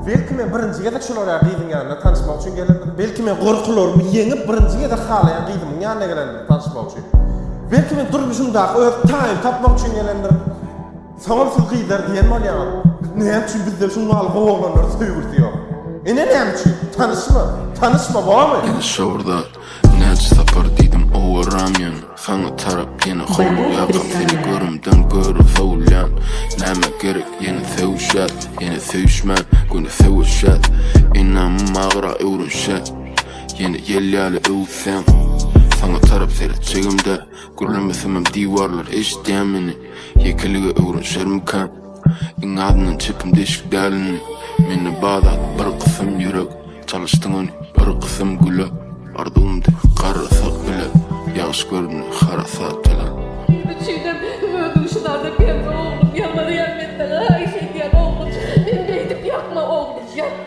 Belki men birinji gezek şolara gyzyň ýanyna tanışmak üçin gelendir. Belki men gorkularymı ýeňip birinji gezek halaýan gyzymyň ýanyna gelendir tanışmak üçin. Belki men durmuşumda öz taýym tapmak üçin gelendir. Saňa şu gyzlar diýen bolýar. Näme üçin bizde şunu alyp gowaglanlar söýgürdiýär. Näme üçin? Tanışma barmy? Yine şorda näçe sapar diýdim owaramyan. Saňa tarap ýene howlu ýapam seni görümden görüp sowlyan. Näme gerek ýene sevişät, ýene sevişmän, güni sevişät. Inam magra öwrünşät. Ýene ýelýäli öwsem. Saňa tarap serçegimde gürlemesemem diwarlar eşitýän meni. Ýekelige öwrünşermikan. Iňadynyň çekim deşik dälini. Meni badat bir kısım yürek. Çalıştın onu bir kısım gülü. Ardımda karasak bile. Yağış görünü karasak bile. Çiğdem öldürüşlerde benim oğlum yanları yermetten Ayşe diyen oğlum. Ben gidip yapma oğlum,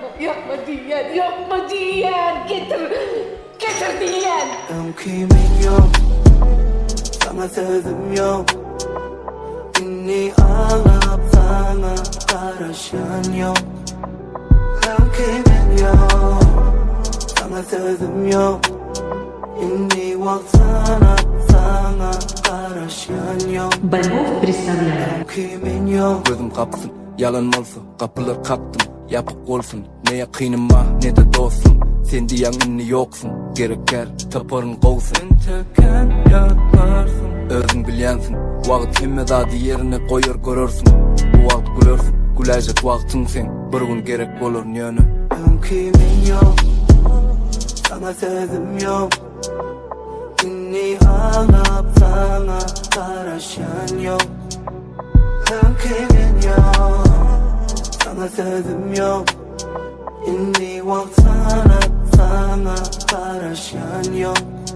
yapma diyen. Getir diyen. Kimin yok, sana sözüm yok. Beni alıp sana karışan yok. Kimin yok, sana sözüm yok. Inni sana karışan yok. Больнов представляет. Kimin yok. Gözüm kapsın, yalan olsun. Kapılar kattım, yapık olsun. Neye kıynıma ne de dostum. Sen diyen inni yoksun. Gereker taparın kovsun. Sen töken yaparsın. Özün bilyensin. Vaqt hemmet adı yerine koyar görürsün. Bu vaqt gülersin. Gülecek vaqtın sen. Bir gün gerek olur yönü. Kimin yok, sana sözüm yok. Inni alıp sana karışan yok. Kimin yok, sana sözüm yok. Inni sana karışan yok.